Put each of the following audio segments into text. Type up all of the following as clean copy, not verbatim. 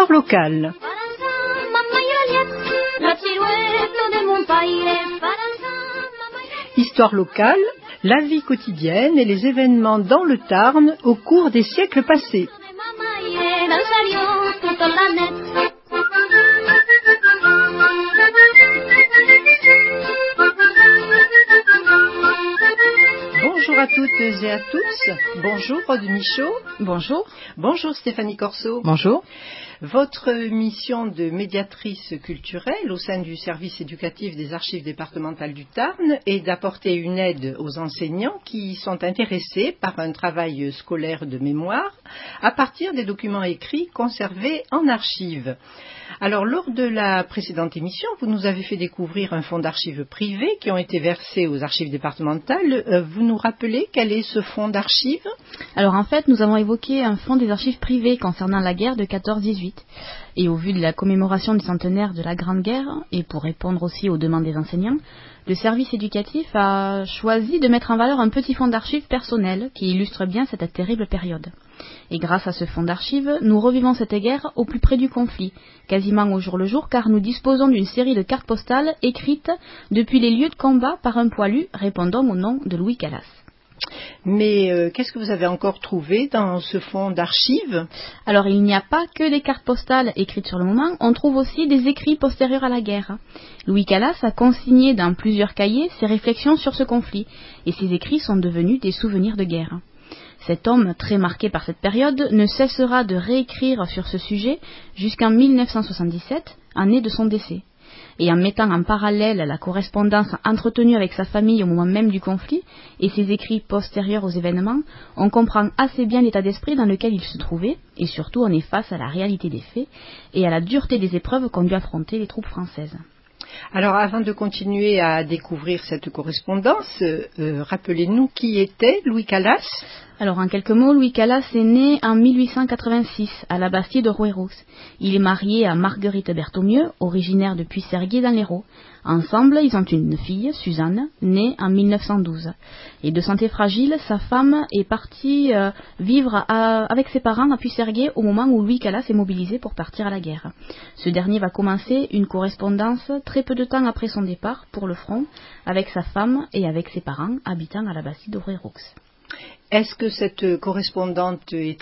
Histoire locale. Histoire locale, la vie quotidienne et les événements dans le Tarn au cours des siècles passés. Bonjour à toutes et à tous. Bonjour Aude Michaud. Bonjour. Bonjour Stéphanie Corso. Bonjour. Votre mission de médiatrice culturelle au sein du service éducatif des archives départementales du Tarn est d'apporter une aide aux enseignants qui sont intéressés par un travail scolaire de mémoire à partir des documents écrits conservés en archives. Alors, lors de la précédente émission, vous nous avez fait découvrir un fonds d'archives privés qui ont été versés aux archives départementales. Vous nous rappelez quel est ce fonds d'archives ? Alors en fait, nous avons évoqué un fonds des archives privées concernant la guerre de 14-18. Et au vu de la commémoration du centenaire de la Grande Guerre, et pour répondre aussi aux demandes des enseignants, le service éducatif a choisi de mettre en valeur un petit fonds d'archives personnel qui illustre bien cette terrible période. Et grâce à ce fonds d'archives, nous revivons cette guerre au plus près du conflit, quasiment au jour le jour, car nous disposons d'une série de cartes postales écrites depuis les lieux de combat par un poilu répondant au nom de Louis Calas. Mais qu'est-ce que vous avez encore trouvé dans ce fonds d'archives ? Alors il n'y a pas que des cartes postales écrites sur le moment, on trouve aussi des écrits postérieurs à la guerre. Louis Calas a consigné dans plusieurs cahiers ses réflexions sur ce conflit, et ces écrits sont devenus des souvenirs de guerre. Cet homme, très marqué par cette période, ne cessera de réécrire sur ce sujet jusqu'en 1977, année de son décès. Et en mettant en parallèle la correspondance entretenue avec sa famille au moment même du conflit et ses écrits postérieurs aux événements, on comprend assez bien l'état d'esprit dans lequel il se trouvait, et surtout on est face à la réalité des faits et à la dureté des épreuves qu'ont dû affronter les troupes françaises. Alors, avant de continuer à découvrir cette correspondance, rappelez-nous qui était Louis Calas. Alors, en quelques mots, Louis Calas est né en 1886 à la Bastille de Rouerous. Il est marié à Marguerite Berthaumieux, originaire de Puisserguier dans l'Hérault. Ensemble, ils ont une fille, Suzanne, née en 1912. Et de santé fragile, sa femme est partie vivre avec ses parents à Puisserguier au moment où Louis Calas est mobilisé pour partir à la guerre. Ce dernier va commencer une correspondance très peu de temps après son départ pour le front avec sa femme et avec ses parents habitant à la Bastille de Rouerous. Est-ce que cette correspondance est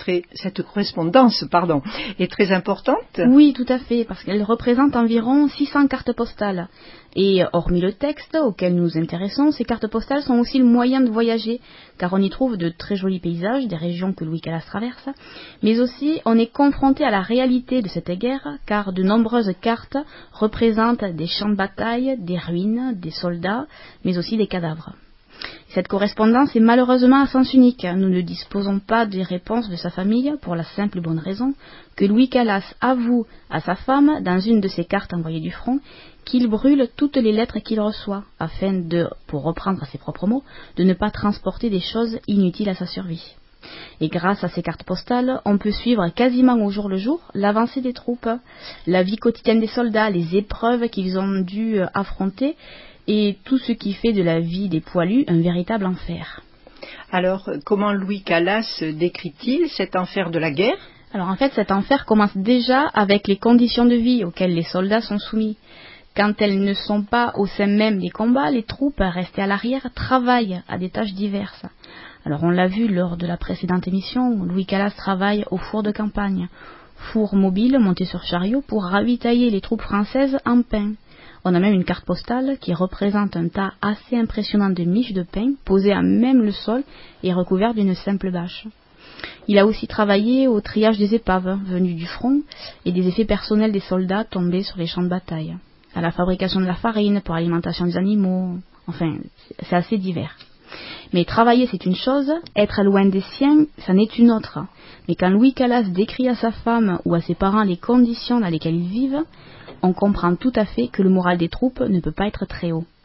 très importante ? Oui, tout à fait, parce qu'elle représente environ 600 cartes postales. Et hormis le texte auquel nous nous intéressons, ces cartes postales sont aussi le moyen de voyager, car on y trouve de très jolis paysages des régions que Louis Calas traverse, mais aussi on est confronté à la réalité de cette guerre, car de nombreuses cartes représentent des champs de bataille, des ruines, des soldats, mais aussi des cadavres. Cette correspondance est malheureusement à sens unique. Nous ne disposons pas des réponses de sa famille pour la simple et bonne raison que Louis Calas avoue à sa femme, dans une de ses cartes envoyées du front, qu'il brûle toutes les lettres qu'il reçoit, afin de, pour reprendre ses propres mots, de ne pas transporter des choses inutiles à sa survie. Et grâce à ces cartes postales, on peut suivre quasiment au jour le jour l'avancée des troupes, la vie quotidienne des soldats, les épreuves qu'ils ont dû affronter, et tout ce qui fait de la vie des poilus un véritable enfer. Alors, comment Louis Calas décrit-il cet enfer de la guerre ? Alors en fait, cet enfer commence déjà avec les conditions de vie auxquelles les soldats sont soumis. Quand elles ne sont pas au sein même des combats, les troupes restées à l'arrière travaillent à des tâches diverses. Alors on l'a vu lors de la précédente émission, Louis Calas travaille au four de campagne, four mobile monté sur chariot pour ravitailler les troupes françaises en pain. On a même une carte postale qui représente un tas assez impressionnant de miches de pain posées à même le sol et recouvertes d'une simple bâche. Il a aussi travaillé au triage des épaves venues du front et des effets personnels des soldats tombés sur les champs de bataille, à la fabrication de la farine pour l'alimentation des animaux, enfin, c'est assez divers. Mais travailler c'est une chose, être loin des siens, c'en est une autre. Mais quand Louis Calas décrit à sa femme ou à ses parents les conditions dans lesquelles ils vivent, on comprend tout à fait que le moral des troupes ne peut pas être très haut.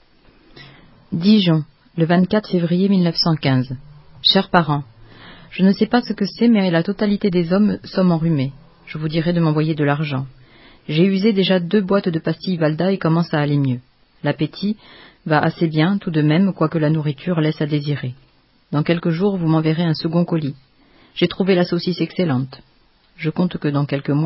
Dijon, le 24 février 1915. Chers parents, je ne sais pas ce que c'est, mais la totalité des hommes sommes enrhumés. Je vous dirai de m'envoyer de l'argent. J'ai usé déjà 2 boîtes de pastilles Valda et commence à aller mieux. L'appétit va assez bien tout de même, quoique la nourriture laisse à désirer. Dans quelques jours, vous m'enverrez un second colis. J'ai trouvé la saucisse excellente. Je compte que dans quelques mois,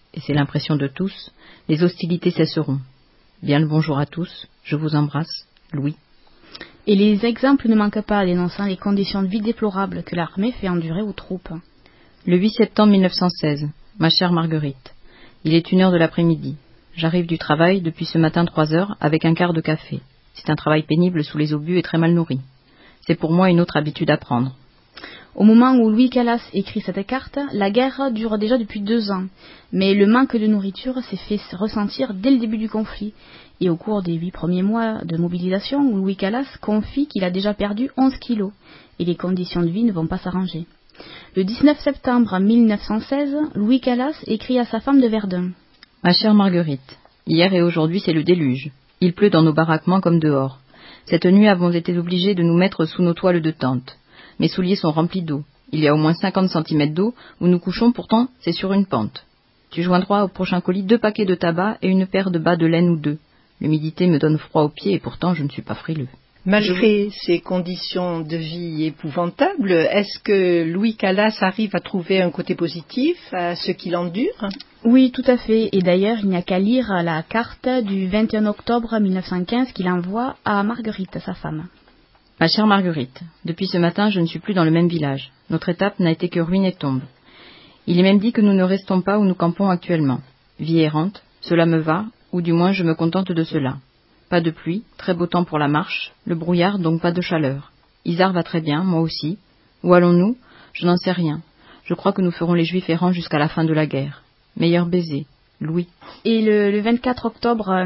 et c'est l'impression de tous, les hostilités cesseront. Bien le bonjour à tous, je vous embrasse, Louis. Et les exemples ne manquent pas dénonçant les conditions de vie déplorables que l'armée fait endurer aux troupes. Le 8 septembre 1916, ma chère Marguerite, il est 1h de l'après-midi. J'arrive du travail depuis ce matin 3h avec un quart de café. C'est un travail pénible sous les obus et très mal nourri. C'est pour moi une autre habitude à prendre. Au moment où Louis Calas écrit cette carte, la guerre dure déjà depuis 2 ans, mais le manque de nourriture s'est fait ressentir dès le début du conflit, et au cours des 8 premiers mois de mobilisation, Louis Calas confie qu'il a déjà perdu 11 kilos, et les conditions de vie ne vont pas s'arranger. Le 19 septembre 1916, Louis Calas écrit à sa femme de Verdun. Ma chère Marguerite, hier et aujourd'hui c'est le déluge. Il pleut dans nos baraquements comme dehors. Cette nuit avons été obligés de nous mettre sous nos toiles de tente. Mes souliers sont remplis d'eau. Il y a au moins 50 cm d'eau où nous couchons, pourtant c'est sur une pente. Tu joindras au prochain colis 2 paquets de tabac et une paire de bas de laine ou 2. L'humidité me donne froid aux pieds et pourtant je ne suis pas frileux. Malgré ces conditions de vie épouvantables, est-ce que Louis Calas arrive à trouver un côté positif à ce qu'il endure ? Oui, tout à fait. Et d'ailleurs, il n'y a qu'à lire la carte du 21 octobre 1915 qu'il envoie à Marguerite, sa femme. Ma chère Marguerite, depuis ce matin, je ne suis plus dans le même village. Notre étape n'a été que ruine et tombe. Il est même dit que nous ne restons pas où nous campons actuellement. Vie errante, cela me va, ou du moins je me contente de cela. Pas de pluie, très beau temps pour la marche, le brouillard donc pas de chaleur. Isard va très bien, moi aussi. Où allons-nous ? Je n'en sais rien. Je crois que nous ferons les Juifs errants jusqu'à la fin de la guerre. Meilleur baiser, Louis. Et le 24 octobre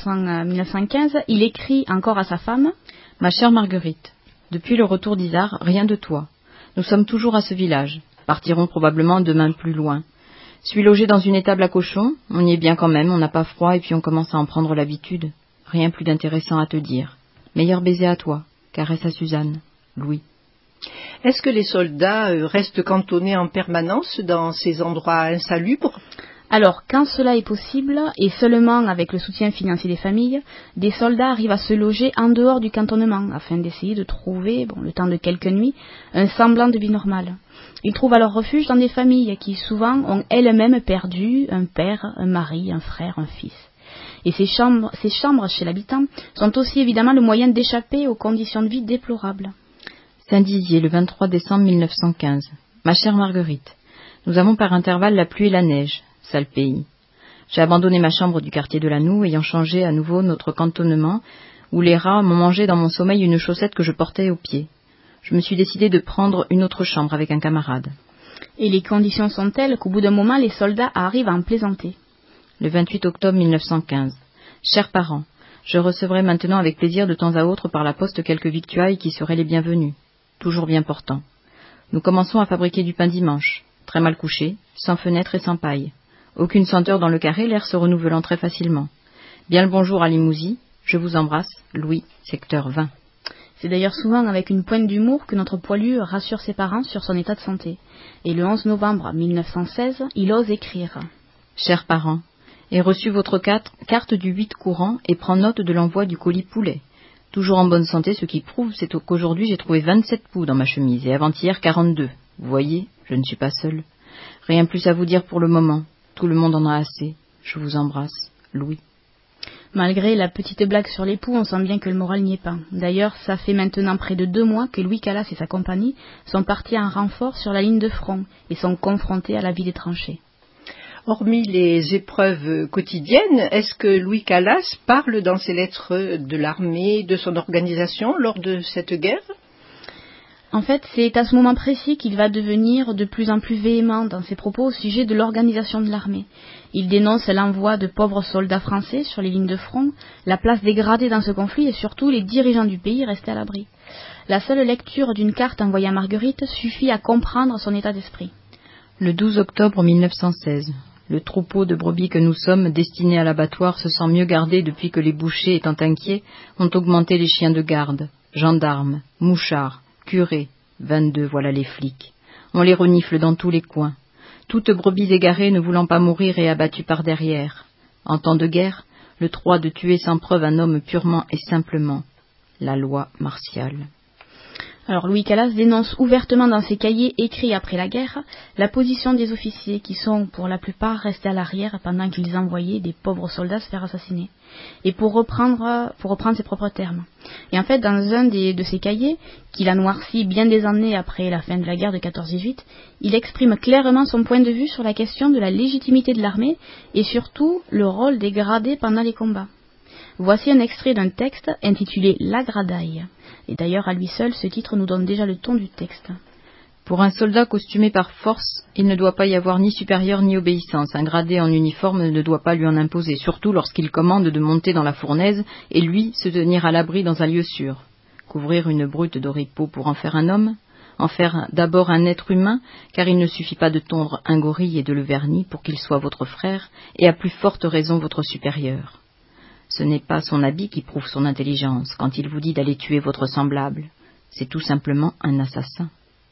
1915, il écrit encore à sa femme. Ma chère Marguerite, depuis le retour d'Isard, rien de toi. Nous sommes toujours à ce village. Partirons probablement demain plus loin. Suis logé dans une étable à cochons. On y est bien quand même, on n'a pas froid et puis on commence à en prendre l'habitude. Rien plus d'intéressant à te dire. Meilleur baiser à toi. Caresse à Suzanne. Louis. Est-ce que les soldats restent cantonnés en permanence dans ces endroits insalubres ? Alors, quand cela est possible, et seulement avec le soutien financier des familles, des soldats arrivent à se loger en dehors du cantonnement, afin d'essayer de trouver, le temps de quelques nuits, un semblant de vie normale. Ils trouvent alors refuge dans des familles qui souvent ont elles-mêmes perdu un père, un mari, un frère, un fils. Et ces chambres chez l'habitant sont aussi évidemment le moyen d'échapper aux conditions de vie déplorables. Saint-Dizier, le 23 décembre 1915. Ma chère Marguerite, nous avons par intervalle la pluie et la neige. Sale pays. J'ai abandonné ma chambre du quartier de la Noue, ayant changé à nouveau notre cantonnement, où les rats m'ont mangé dans mon sommeil une chaussette que je portais au pied. Je me suis décidé de prendre une autre chambre avec un camarade. Et les conditions sont telles qu'au bout d'un moment, les soldats arrivent à en plaisanter. Le 28 octobre 1915. Chers parents, je recevrai maintenant avec plaisir de temps à autre par la poste quelques victuailles qui seraient les bienvenues. Toujours bien portants. Nous commençons à fabriquer du pain dimanche. Très mal couché, sans fenêtre et sans paille. Aucune senteur dans le carré, l'air se renouvelant très facilement. Bien le bonjour à Limousin, je vous embrasse, Louis, secteur 20. C'est d'ailleurs souvent avec une pointe d'humour que notre poilu rassure ses parents sur son état de santé. Et le 11 novembre 1916, il ose écrire. Chers parents, ai reçu votre carte du 8 courant et prends note de l'envoi du colis poulet. Toujours en bonne santé, ce qui prouve, c'est qu'aujourd'hui j'ai trouvé 27 poux dans ma chemise et avant-hier 42. Vous voyez, je ne suis pas seul. Rien plus à vous dire pour le moment. Tout le monde en a assez. Je vous embrasse. Louis. Malgré la petite blague sur l'époux, on sent bien que le moral n'y est pas. D'ailleurs, ça fait maintenant près de 2 mois que Louis Calas et sa compagnie sont partis en renfort sur la ligne de front et sont confrontés à la vie des tranchées. Hormis les épreuves quotidiennes, est-ce que Louis Calas parle dans ses lettres de l'armée, de son organisation lors de cette guerre ? En fait, c'est à ce moment précis qu'il va devenir de plus en plus véhément dans ses propos au sujet de l'organisation de l'armée. Il dénonce l'envoi de pauvres soldats français sur les lignes de front, la place dégradée dans ce conflit et surtout les dirigeants du pays restés à l'abri. La seule lecture d'une carte envoyée à Marguerite suffit à comprendre son état d'esprit. Le 12 octobre 1916. Le troupeau de brebis que nous sommes, destinés à l'abattoir, se sent mieux gardé depuis que les bouchers, étant inquiets, ont augmenté les chiens de garde, gendarmes, mouchards, curés, 22, voilà les flics. On les renifle dans tous les coins. Toutes brebis égarées ne voulant pas mourir et abattues par derrière. En temps de guerre, le droit de tuer sans preuve un homme purement et simplement. La loi martiale. Alors Louis Calas dénonce ouvertement dans ses cahiers écrits après la guerre la position des officiers qui sont pour la plupart restés à l'arrière pendant qu'ils envoyaient des pauvres soldats se faire assassiner. Et pour reprendre ses propres termes. Et en fait, dans un de ses cahiers, qu'il a noirci bien des années après la fin de la guerre de 14-18, il exprime clairement son point de vue sur la question de la légitimité de l'armée et surtout le rôle des gradés pendant les combats. Voici un extrait d'un texte intitulé « La gradaille ». Et d'ailleurs, à lui seul, ce titre nous donne déjà le ton du texte. Pour un soldat costumé par force, il ne doit pas y avoir ni supérieur ni obéissance. Un gradé en uniforme ne doit pas lui en imposer, surtout lorsqu'il commande de monter dans la fournaise et lui se tenir à l'abri dans un lieu sûr. Couvrir une brute d'oripeau pour en faire un homme, en faire d'abord un être humain, car il ne suffit pas de tondre un gorille et de le vernir pour qu'il soit votre frère, et à plus forte raison votre supérieur. Ce n'est pas son habit qui prouve son intelligence quand il vous dit d'aller tuer votre semblable. C'est tout simplement un assassin.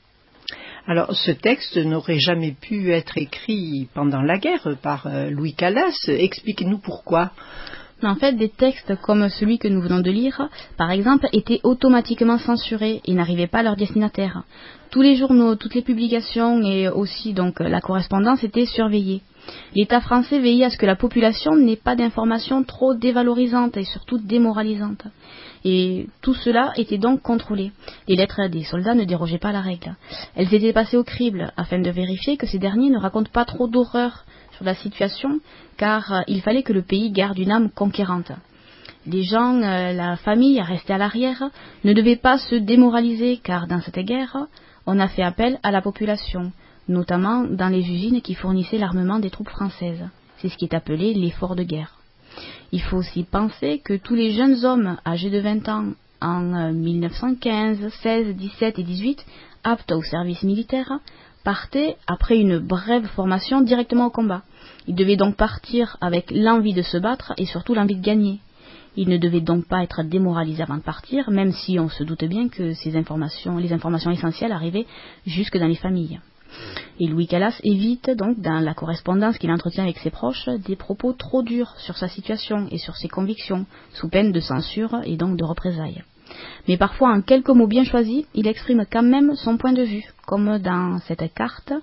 Alors, ce texte n'aurait jamais pu être écrit pendant la guerre par Louis Calas. Expliquez-nous pourquoi. En fait, des textes comme celui que nous venons de lire, par exemple, étaient automatiquement censurés et n'arrivaient pas à leur destinataire. Tous les journaux, toutes les publications et aussi donc la correspondance étaient surveillées. L'État français veillait à ce que la population n'ait pas d'informations trop dévalorisantes et surtout démoralisantes. Et tout cela était donc contrôlé. Les lettres des soldats ne dérogeaient pas à la règle. Elles étaient passées au crible afin de vérifier que ces derniers ne racontent pas trop d'horreur sur la situation, car il fallait que le pays garde une âme conquérante. Les gens, la famille restée à l'arrière, ne devaient pas se démoraliser, car dans cette guerre, on a fait appel à la population, notamment dans les usines qui fournissaient l'armement des troupes françaises. C'est ce qui est appelé l'effort de guerre. Il faut aussi penser que tous les jeunes hommes âgés de 20 ans en 1915, 16, 17 et 18, aptes au service militaire, partaient après une brève formation directement au combat. Ils devaient donc partir avec l'envie de se battre et surtout l'envie de gagner. Ils ne devaient donc pas être démoralisés avant de partir, même si on se doute bien que les informations essentielles arrivaient jusque dans les familles. Et Louis Calas évite donc, dans la correspondance qu'il entretient avec ses proches, des propos trop durs sur sa situation et sur ses convictions, sous peine de censure et donc de représailles. Mais parfois, en quelques mots bien choisis, il exprime quand même son point de vue, comme dans cette carte.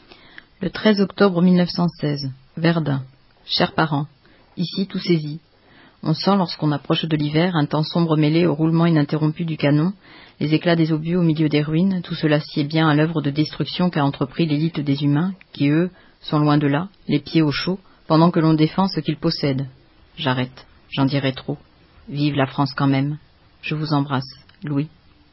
Le 13 octobre 1916, Verdun. Chers parents, ici tout saisit. On sent, lorsqu'on approche de l'hiver, un temps sombre mêlé au roulement ininterrompu du canon, les éclats des obus au milieu des ruines, tout cela sied bien à l'œuvre de destruction qu'a entrepris l'élite des humains, qui, eux, sont loin de là, les pieds au chaud, pendant que l'on défend ce qu'ils possèdent. J'arrête, j'en dirai trop. Vive la France quand même. Je vous embrasse, Louis.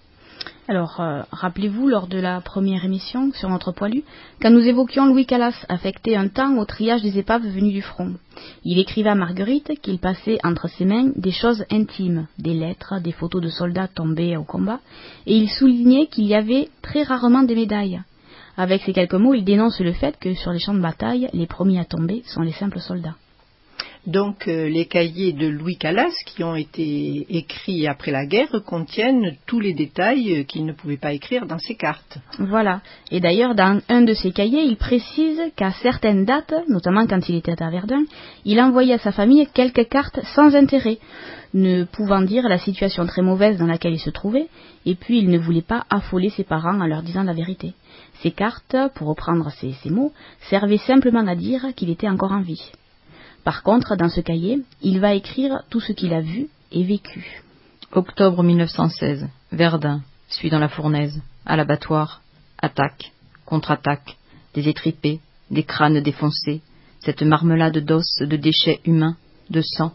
Alors, rappelez-vous, lors de la première émission sur notre poilu, quand nous évoquions Louis Calas, affecté un temps au triage des épaves venues du front. Il écrivait à Marguerite qu'il passait entre ses mains des choses intimes, des lettres, des photos de soldats tombés au combat, et il soulignait qu'il y avait très rarement des médailles. Avec ces quelques mots, il dénonce le fait que sur les champs de bataille, les premiers à tomber sont les simples soldats. Donc les cahiers de Louis Calas qui ont été écrits après la guerre contiennent tous les détails qu'il ne pouvait pas écrire dans ses cartes. Voilà. Et d'ailleurs, dans un de ses cahiers, il précise qu'à certaines dates, notamment quand il était à Verdun, il envoyait à sa famille quelques cartes sans intérêt, ne pouvant dire la situation très mauvaise dans laquelle il se trouvait, et puis il ne voulait pas affoler ses parents en leur disant la vérité. Ces cartes, pour reprendre ces mots, servaient simplement à dire qu'il était encore en vie. Par contre, dans ce cahier, il va écrire tout ce qu'il a vu et vécu. Octobre 1916, Verdun, suis dans la fournaise, à l'abattoir, attaque, contre-attaque, des étripés, des crânes défoncés, cette marmelade d'os, de déchets humains, de sang.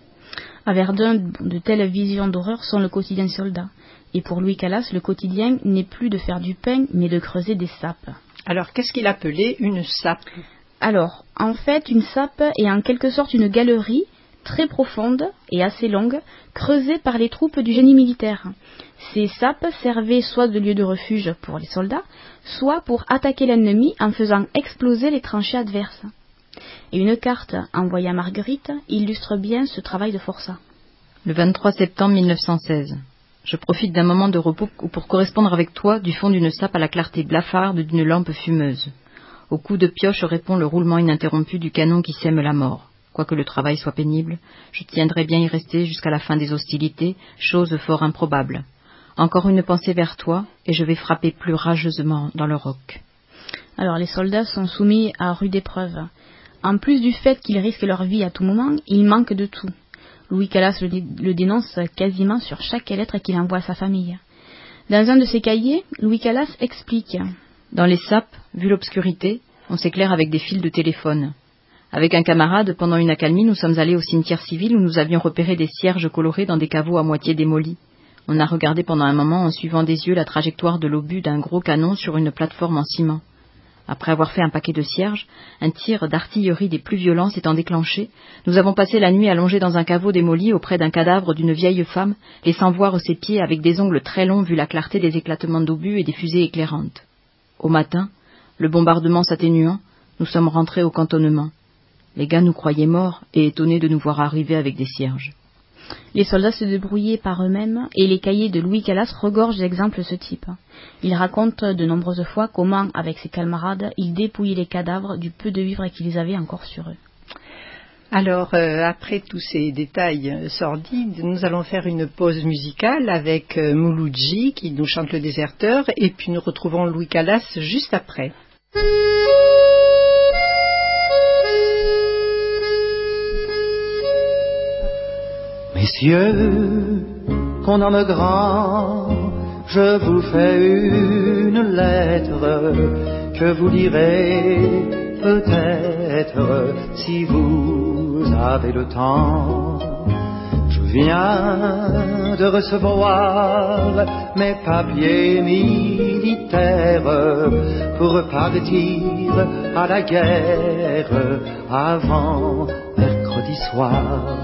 À Verdun, de telles visions d'horreur sont le quotidien soldat. Et pour Louis Calas, le quotidien n'est plus de faire du pain, mais de creuser des sapes. Alors, qu'est-ce qu'il appelait une sape ? Alors, en fait, une sape est en quelque sorte une galerie très profonde et assez longue, creusée par les troupes du génie militaire. Ces sapes servaient soit de lieu de refuge pour les soldats, soit pour attaquer l'ennemi en faisant exploser les tranchées adverses. Et une carte envoyée à Marguerite illustre bien ce travail de forçat. Le 23 septembre 1916. Je profite d'un moment de repos pour correspondre avec toi du fond d'une sape à la clarté blafarde d'une lampe fumeuse. Au coup de pioche répond le roulement ininterrompu du canon qui sème la mort. Quoique le travail soit pénible, je tiendrai bien y rester jusqu'à la fin des hostilités, chose fort improbable. Encore une pensée vers toi, et je vais frapper plus rageusement dans le roc. » Alors les soldats sont soumis à rude épreuve. En plus du fait qu'ils risquent leur vie à tout moment, ils manquent de tout. Louis Calas le dénonce quasiment sur chaque lettre qu'il envoie à sa famille. Dans un de ses cahiers, Louis Calas explique: Dans les sapes, vu l'obscurité, on s'éclaire avec des fils de téléphone. Avec un camarade, pendant une accalmie, nous sommes allés au cimetière civil où nous avions repéré des cierges colorés dans des caveaux à moitié démolis. On a regardé pendant un moment en suivant des yeux la trajectoire de l'obus d'un gros canon sur une plateforme en ciment. Après avoir fait un paquet de cierges, un tir d'artillerie des plus violents s'étant déclenché, nous avons passé la nuit allongés dans un caveau démoli auprès d'un cadavre d'une vieille femme, laissant voir ses pieds avec des ongles très longs vu la clarté des éclatements d'obus et des fusées éclairantes. Au matin, le bombardement s'atténuant, nous sommes rentrés au cantonnement. Les gars nous croyaient morts et étonnés de nous voir arriver avec des cierges. Les soldats se débrouillaient par eux-mêmes et les cahiers de Louis Calas regorgent d'exemples de ce type. Il raconte de nombreuses fois comment, avec ses camarades, il dépouillait les cadavres du peu de vivres qu'ils avaient encore sur eux. Alors, après tous ces détails sordides, nous allons faire une pause musicale avec Mouloudji qui nous chante le déserteur et puis nous retrouvons Louis Calas juste après. Messieurs, qu'on nomme grand, je vous fais une lettre que vous lirez peut-être si vous avez le temps. Je viens de recevoir mes papiers militaires pour partir à la guerre avant mercredi soir.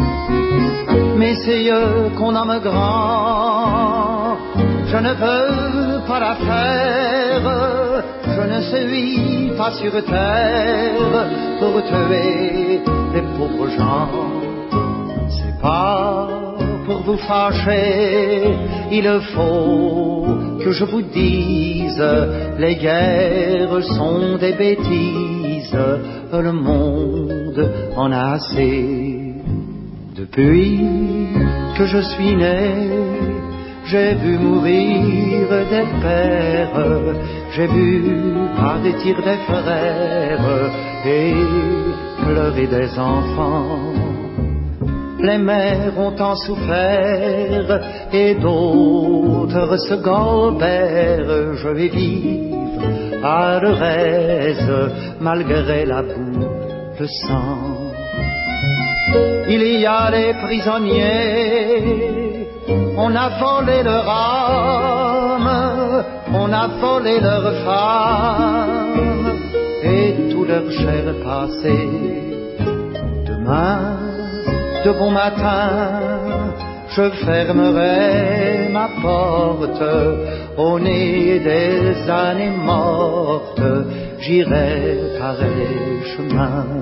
Messieurs, qu'on nomme grand, je ne veux pas la faire, je ne suis pas sur terre pour tuer les pauvres gens. C'est pas pour vous fâcher, il faut que je vous dise, les guerres sont des bêtises, le monde en a assez. Depuis que je suis né, j'ai vu mourir des pères, j'ai vu par des tirs des frères et pleurer des enfants. Les mères ont tant souffert et d'autres se gobèrent. Je vais vivre à leur aise malgré la boue, le sang. Il y a les prisonniers, on a volé leur âme, on a volé leurs femmes et tout leur chair passé. Demain, de bon matin, je fermerai ma porte au nez des années mortes, j'irai par les chemins.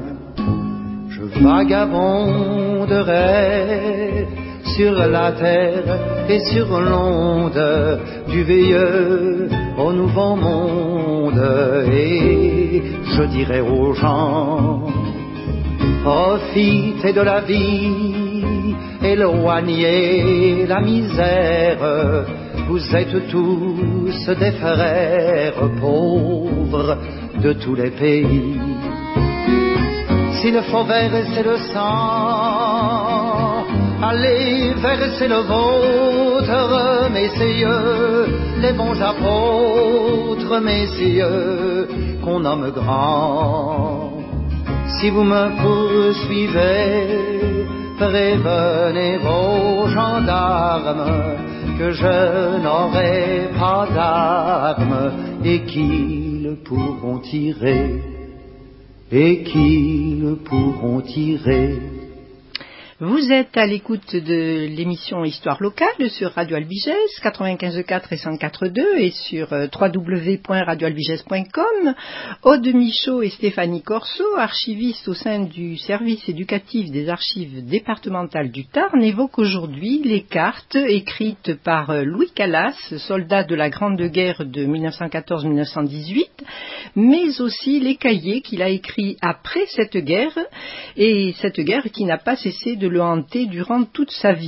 Vagabonderai sur la terre et sur l'onde, du vieux au nouveau monde, et je dirai aux gens: profitez de la vie, éloignez la misère, vous êtes tous des frères pauvres de tous les pays. S'il faut verser le sang, allez verser le vôtre, messieurs, les bons apôtres, messieurs, qu'on nomme grands. Si vous me poursuivez, prévenez vos gendarmes que je n'aurai pas d'armes et qu'ils pourront tirer. Et qu'ils pourront tirer. Vous êtes à l'écoute de l'émission Histoire locale sur Radio Albigès 95.4 et 104.2 et sur www.radioalbigès.com. Aude Michaud et Stéphanie Corso, archivistes au sein du service éducatif des archives départementales du Tarn, évoquent aujourd'hui les cartes écrites par Louis Calas, soldat de la Grande Guerre de 1914-1918, mais aussi les cahiers qu'il a écrits après cette guerre, et cette guerre qui n'a pas cessé de le hanter durant toute sa vie.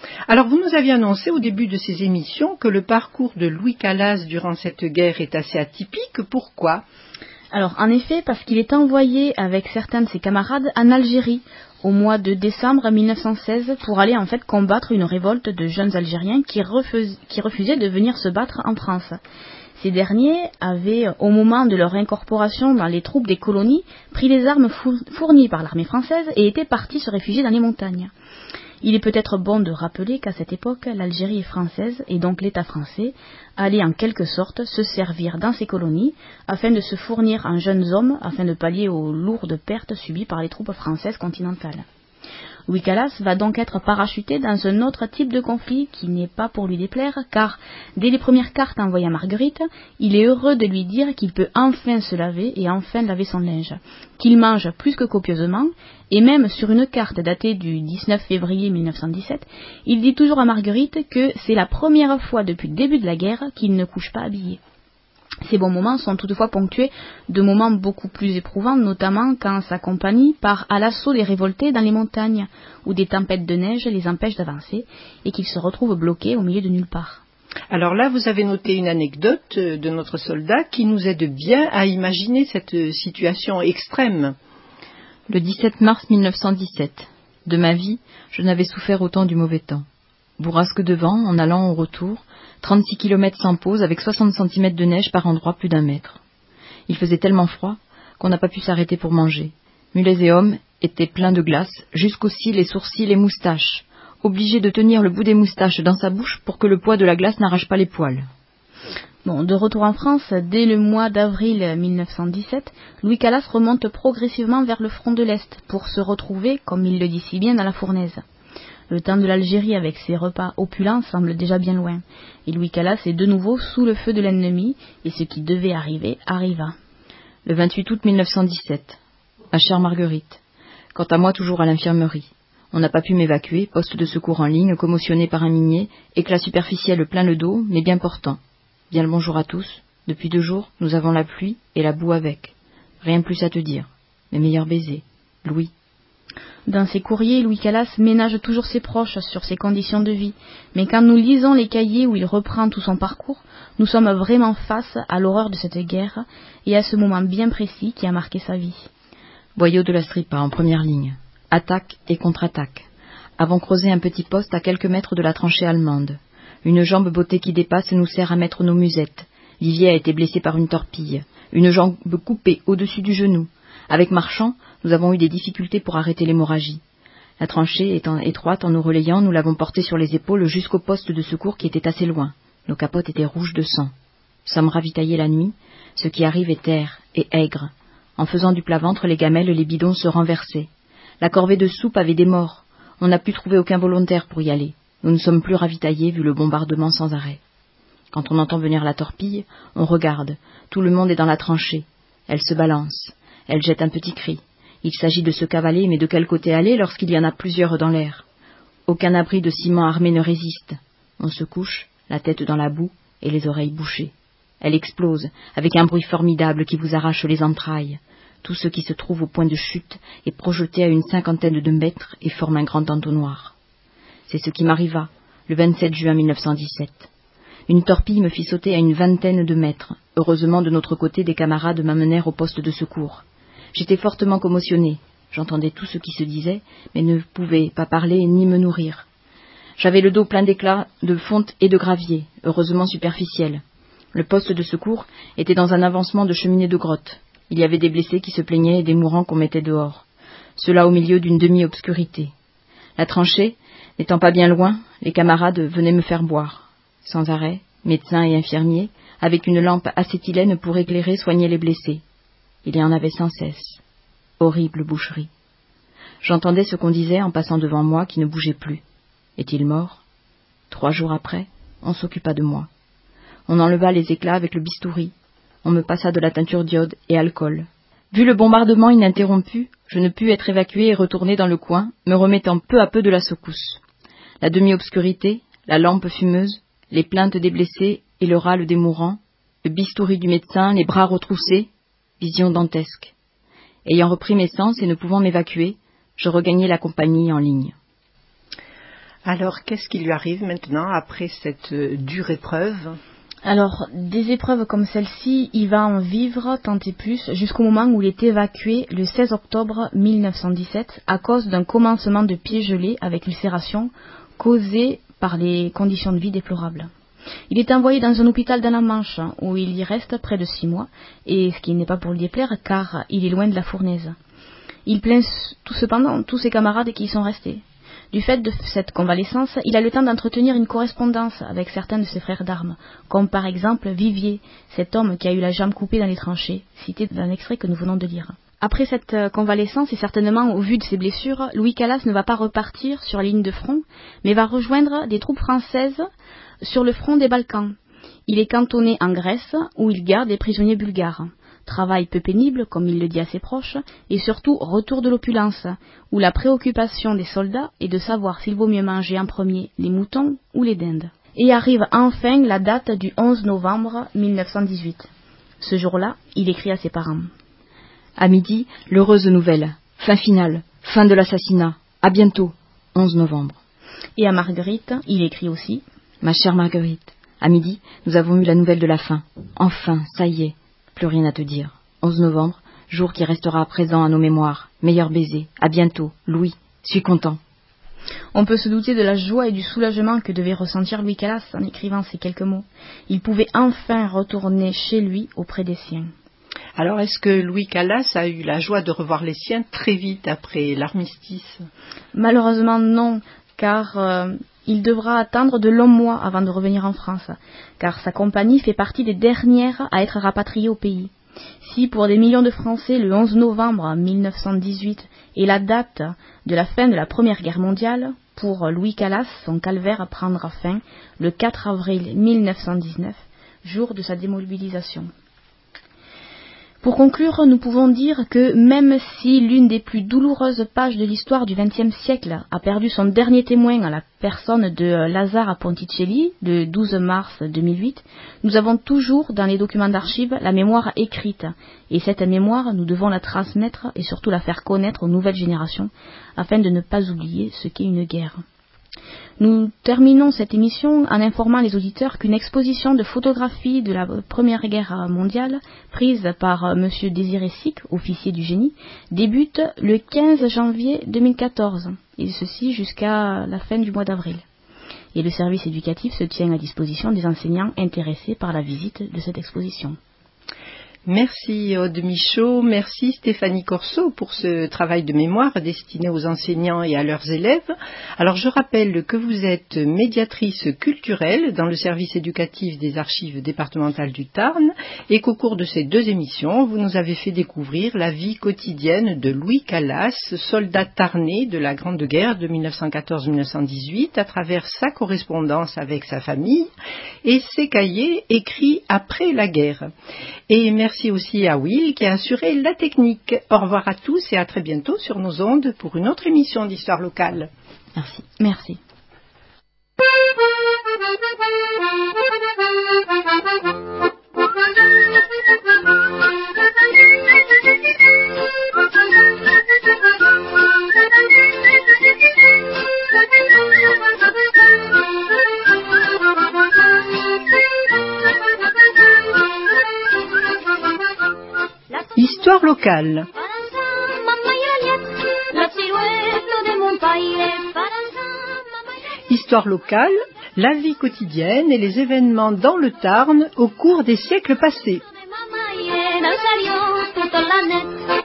Alors, vous nous aviez annoncé au début de ces émissions que le parcours de Louis Calas durant cette guerre est assez atypique. Pourquoi ? Alors, en effet, parce qu'il est envoyé avec certains de ses camarades en Algérie au mois de décembre 1916 pour aller en fait combattre une révolte de jeunes Algériens qui refusaient de venir se battre en France. Ces derniers avaient, au moment de leur incorporation dans les troupes des colonies, pris les armes fournies par l'armée française et étaient partis se réfugier dans les montagnes. Il est peut-être bon de rappeler qu'à cette époque, l'Algérie est française et donc l'État français allait en quelque sorte se servir dans ces colonies afin de se fournir en jeunes hommes afin de pallier aux lourdes pertes subies par les troupes françaises continentales. Louis Calas va donc être parachuté dans un autre type de conflit qui n'est pas pour lui déplaire, car dès les premières cartes envoyées à Marguerite, il est heureux de lui dire qu'il peut enfin se laver et enfin laver son linge, qu'il mange plus que copieusement, et même sur une carte datée du 19 février 1917, il dit toujours à Marguerite que c'est la première fois depuis le début de la guerre qu'il ne couche pas habillé. Ces bons moments sont toutefois ponctués de moments beaucoup plus éprouvants, notamment quand sa compagnie part à l'assaut des révoltés dans les montagnes, où des tempêtes de neige les empêchent d'avancer, et qu'il se retrouve bloqué au milieu de nulle part. Alors là, vous avez noté une anecdote de notre soldat qui nous aide bien à imaginer cette situation extrême. Le 17 mars 1917. De ma vie, je n'avais souffert autant du mauvais temps. Bourrasque de vent, en allant au retour, 36 km sans pause, avec 60 cm de neige par endroits plus d'1 mètre. Il faisait tellement froid qu'on n'a pas pu s'arrêter pour manger. Mulets et hommes étaient pleins de glace, jusqu'aux cils, les sourcils, les moustaches, obligés de tenir le bout des moustaches dans sa bouche pour que le poids de la glace n'arrache pas les poils. Bon, de retour en France, dès le mois d'avril 1917, Louis Calas remonte progressivement vers le front de l'Est pour se retrouver, comme il le dit si bien, dans la fournaise. Le temps de l'Algérie avec ses repas opulents semble déjà bien loin, et Louis Calas est de nouveau sous le feu de l'ennemi, et ce qui devait arriver arriva. Le 28 août 1917. Ma chère Marguerite, quant à moi toujours à l'infirmerie. On n'a pas pu m'évacuer, poste de secours en ligne, commotionné par un minier, éclat superficiel plein le dos, mais bien portant. Bien le bonjour à tous. Depuis 2 jours, nous avons la pluie et la boue avec. Rien plus à te dire. Mes meilleurs baisers. Louis. Dans ses courriers, Louis Calas ménage toujours ses proches sur ses conditions de vie, mais quand nous lisons les cahiers où il reprend tout son parcours, nous sommes vraiment face à l'horreur de cette guerre et à ce moment bien précis qui a marqué sa vie. Boyau de la Stripa en première ligne. Attaque et contre-attaque. Avons creusé un petit poste à quelques mètres de la tranchée allemande. Une jambe bottée qui dépasse nous sert à mettre nos musettes. Vivier a été blessé par une torpille. Une jambe coupée au-dessus du genou. Avec Marchand, nous avons eu des difficultés pour arrêter l'hémorragie. La tranchée étant étroite, en nous relayant, nous l'avons portée sur les épaules jusqu'au poste de secours qui était assez loin. Nos capotes étaient rouges de sang. Nous sommes ravitaillés la nuit. Ce qui arrive est air et aigre. En faisant du plat-ventre, les gamelles et les bidons se renversaient. La corvée de soupe avait des morts. On n'a pu trouver aucun volontaire pour y aller. Nous ne sommes plus ravitaillés vu le bombardement sans arrêt. Quand on entend venir la torpille, on regarde. Tout le monde est dans la tranchée. Elle se balance. Elle jette un petit cri. Il s'agit de se cavaler, mais de quel côté aller lorsqu'il y en a plusieurs dans l'air? Aucun abri de ciment armé ne résiste. On se couche, la tête dans la boue et les oreilles bouchées. Elle explose, avec un bruit formidable qui vous arrache les entrailles. Tout ce qui se trouve au point de chute est projeté à une 50aine de mètres et forme un grand entonnoir. C'est ce qui m'arriva, le 27 juin 1917. Une torpille me fit sauter à une 20aine de mètres. Heureusement, de notre côté, des camarades m'amenèrent au poste de secours. J'étais fortement commotionné. J'entendais tout ce qui se disait, mais ne pouvais pas parler ni me nourrir. J'avais le dos plein d'éclats, de fonte et de gravier, heureusement superficiel. Le poste de secours était dans un avancement de cheminée de grotte. Il y avait des blessés qui se plaignaient et des mourants qu'on mettait dehors. Cela au milieu d'une demi-obscurité. La tranchée, n'étant pas bien loin, les camarades venaient me faire boire. Sans arrêt, médecins et infirmiers, avec une lampe acétylène pour éclairer, soigner les blessés. Il y en avait sans cesse. Horrible boucherie. J'entendais ce qu'on disait en passant devant moi qui ne bougeait plus. Est-il mort? 3 jours après, on s'occupa de moi. On enleva les éclats avec le bistouri. On me passa de la teinture d'iode et alcool. Vu le bombardement ininterrompu, je ne pus être évacué et retourner dans le coin, me remettant peu à peu de la secousse. La demi-obscurité, la lampe fumeuse, les plaintes des blessés et le râle des mourants, le bistouri du médecin, les bras retroussés, vision dantesque. Ayant repris mes sens et ne pouvant m'évacuer, je regagnai la compagnie en ligne. Alors, qu'est-ce qui lui arrive maintenant après cette dure épreuve ? Alors, des épreuves comme celle-ci, il va en vivre tant et plus jusqu'au moment où il est évacué le 16 octobre 1917 à cause d'un commencement de pied gelé avec ulcération causée par les conditions de vie déplorables. Il est envoyé dans un hôpital dans la Manche où il y reste près de 6 mois, et ce qui n'est pas pour lui déplaire car il est loin de la fournaise. Il plaint cependant tous ses camarades qui y sont restés. Du fait de cette convalescence, il a le temps d'entretenir une correspondance avec certains de ses frères d'armes, comme par exemple Vivier, cet homme qui a eu la jambe coupée dans les tranchées, cité dans l'extrait que nous venons de lire. Après cette convalescence, et certainement au vu de ses blessures, Louis Calas ne va pas repartir sur la ligne de front, mais va rejoindre des troupes françaises sur le front des Balkans. Il est cantonné en Grèce, où il garde des prisonniers bulgares. Travail peu pénible, comme il le dit à ses proches, et surtout retour de l'opulence, où la préoccupation des soldats est de savoir s'il vaut mieux manger en premier les moutons ou les dindes. Et arrive enfin la date du 11 novembre 1918. Ce jour-là, il écrit à ses parents. À midi, l'heureuse nouvelle. Fin finale. Fin de l'assassinat. À bientôt. 11 novembre. Et à Marguerite, il écrit aussi. Ma chère Marguerite, à midi, nous avons eu la nouvelle de la fin. Enfin, ça y est. Plus rien à te dire. 11 novembre, jour qui restera présent à nos mémoires. Meilleur baiser. À bientôt. Louis. Suis content. On peut se douter de la joie et du soulagement que devait ressentir Louis Calas en écrivant ces quelques mots. Il pouvait enfin retourner chez lui auprès des siens. Alors, est-ce que Louis Calas a eu la joie de revoir les siens très vite après l'armistice ? Malheureusement non, car il devra attendre de longs mois avant de revenir en France, car sa compagnie fait partie des dernières à être rapatriée au pays. Si pour des millions de Français le 11 novembre 1918 est la date de la fin de la Première Guerre mondiale, pour Louis Calas, son calvaire prendra fin le 4 avril 1919, jour de sa démobilisation. Pour conclure, nous pouvons dire que même si l'une des plus douloureuses pages de l'histoire du XXe siècle a perdu son dernier témoin à la personne de Lazare Ponticelli, le 12 mars 2008, nous avons toujours dans les documents d'archives la mémoire écrite. Et cette mémoire, nous devons la transmettre et surtout la faire connaître aux nouvelles générations, afin de ne pas oublier ce qu'est une guerre. Nous terminons cette émission en informant les auditeurs qu'une exposition de photographies de la Première Guerre mondiale, prise par M. Désiré Sic, officier du génie, débute le 15 janvier 2014, et ceci jusqu'à la fin du mois d'avril. Et le service éducatif se tient à disposition des enseignants intéressés par la visite de cette exposition. Merci Aude Michaud, merci Stéphanie Corso pour ce travail de mémoire destiné aux enseignants et à leurs élèves. Alors je rappelle que vous êtes médiatrice culturelle dans le service éducatif des archives départementales du Tarn et qu'au cours de ces 2 émissions, vous nous avez fait découvrir la vie quotidienne de Louis Calas, soldat tarnais de la Grande Guerre de 1914-1918 à travers sa correspondance avec sa famille et ses cahiers écrits après la guerre. Et merci aussi à Will qui a assuré la technique. Au revoir à tous et à très bientôt sur nos ondes pour une autre émission d'Histoire locale. Merci. Merci. Histoire locale. Histoire locale, la vie quotidienne et les événements dans le Tarn au cours des siècles passés.